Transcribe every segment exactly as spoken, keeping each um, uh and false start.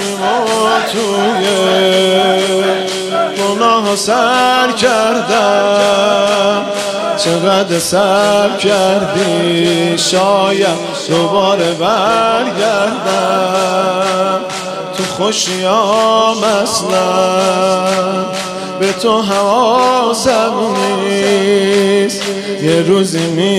و توی گناه سر کردم. چقدر صبر کردی شاید دوباره برگردم. تو خوشیام اصلا به تو حواسم نیست. یه روزی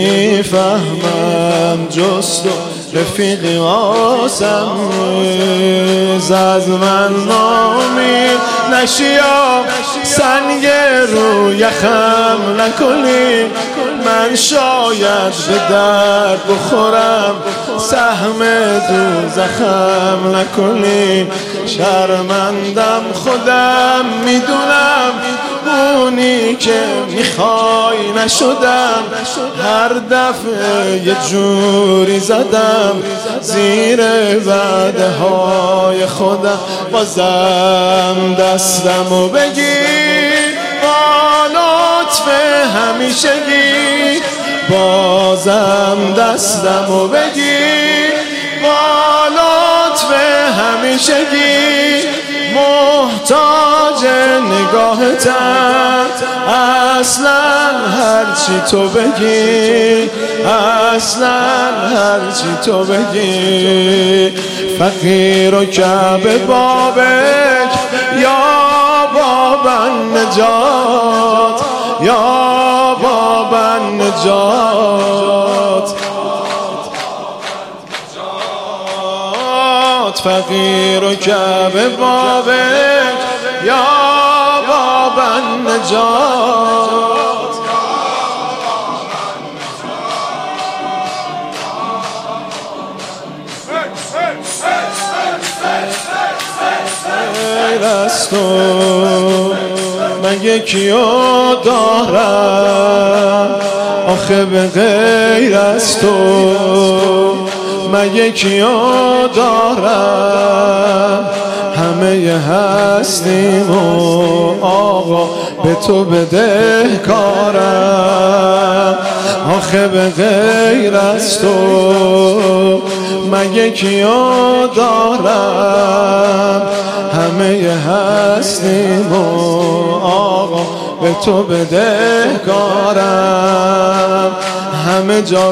میفهمم جز تو رفیقی واسم نیست. از من نامید نشیا سنگ رو یخم نکنی. من شاید به درد بخورم سهم دوزخم نکنی. شرمندم خودم میدونم اونی که میخوای نشدم. هر دفعه یه جوری زدم زیر وعده های خودم. بازم دستمو بگیر با لطف همیشگی. بازم دستمو بگیر با لطف همیشگی. محتاج نگاهتم اصلا هرچی تو بگی. اصلا هرچی تو بگی. فقیر و کعبه بابک یا بابا نجات. یا بابا نجات. فقیر و کعبه بابک یا بابا نجات. غیر از تو من یکیو دارم. آخه به غیر از تو من یکیو دارم. همه هستیم و آقا به تو بدهکارم. آخه به غیر از تو من یکیو دارم. همه هستیم و آقا به تو بدهکارم. همه جا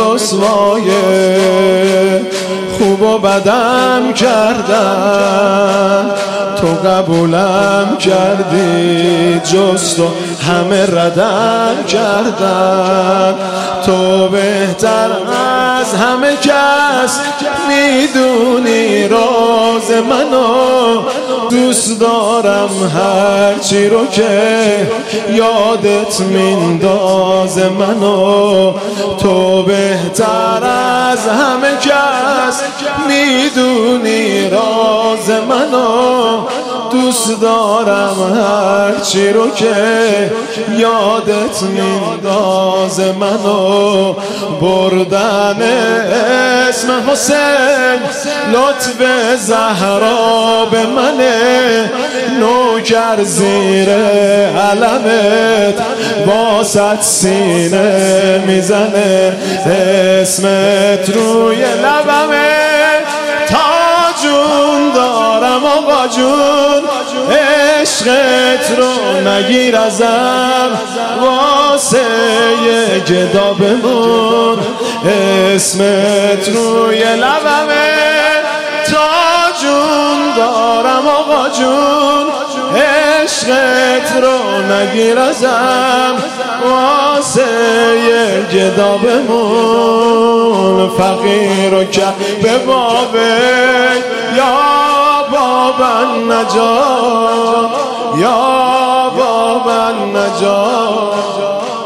رسوایه خوب و بدم کردن. تو قبولم کردی جز تو همه ردم کردن. تو بهتر از همه کس میدونی راز منو. دوست دارم هرچی رو که یادت مینداز منو. تو بهتر از همه کس میدونی راز منو. دوست دارم هرچی رو که یادت مینداز منو. بردن اسم حسین لطف زهرا به منه. نوکر زیر علمت واسط سینه میزنه. اسمت روی لبمه تا جون دارم آقا جون. عشقت رو نگیر ازم واسه یه گدا بمون. اسمت روی لبمه تا جون دارم آقا جون. عشقت رو نگیر ازم واسه یه گدا بمون. فقیر و کعبه بابک یا بابا نجات. یا بابا نجات.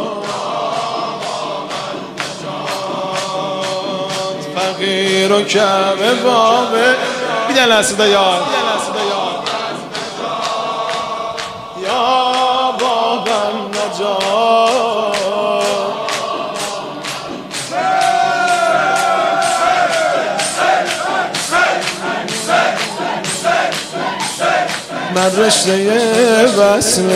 فقیر و کعبه بابک. بیدن لحظه یار. یا بابا نجات. من رشته وصل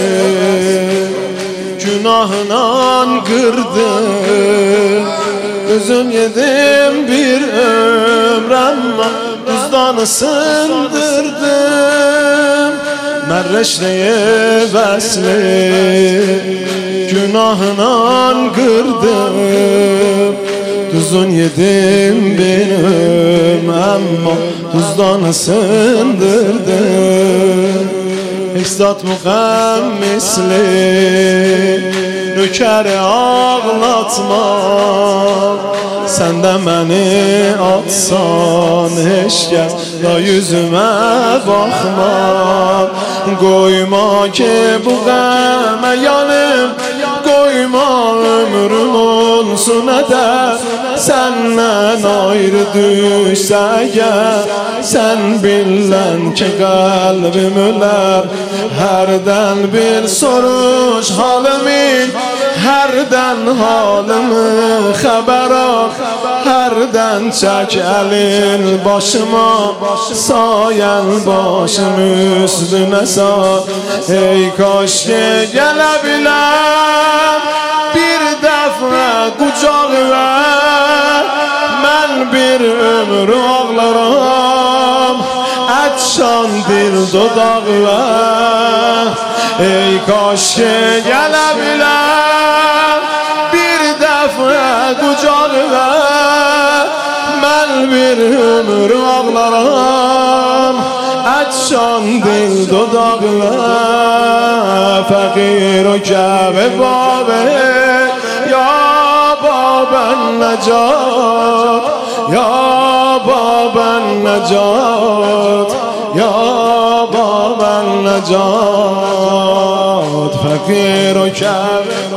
günahından kırdım. Gözüm yedim bir ömrem var. دوستان sındırdım من رشته وصل günahından kırdım Tuzun yedim benim ama tuzdan sındırdım Esat mukammisli nökeri ağlatma Sen de beni atsan eşkes da yüzüme bakma Koyma ki bu geme yanım Koyma ömrüm olsun eder Senden ayrı düşse gel Sen bilen ki kalbim öler Herden bir soruş halimi Herden halimi haber al Herden çek elin başıma Sayen başım üstüne sar Ey kaş ki gelebilem Bir defne kucak ver Ben bir ömür ağlarım Etşan dil dodak ver Ey kaş ki gelebilem Bir defne kucak ver Ben bir ömür ağlarım Etşan dil dodak ver Fakir o kâbe babı Ya baben necat Ya baben necat Ya baben necat Fakir o kâbe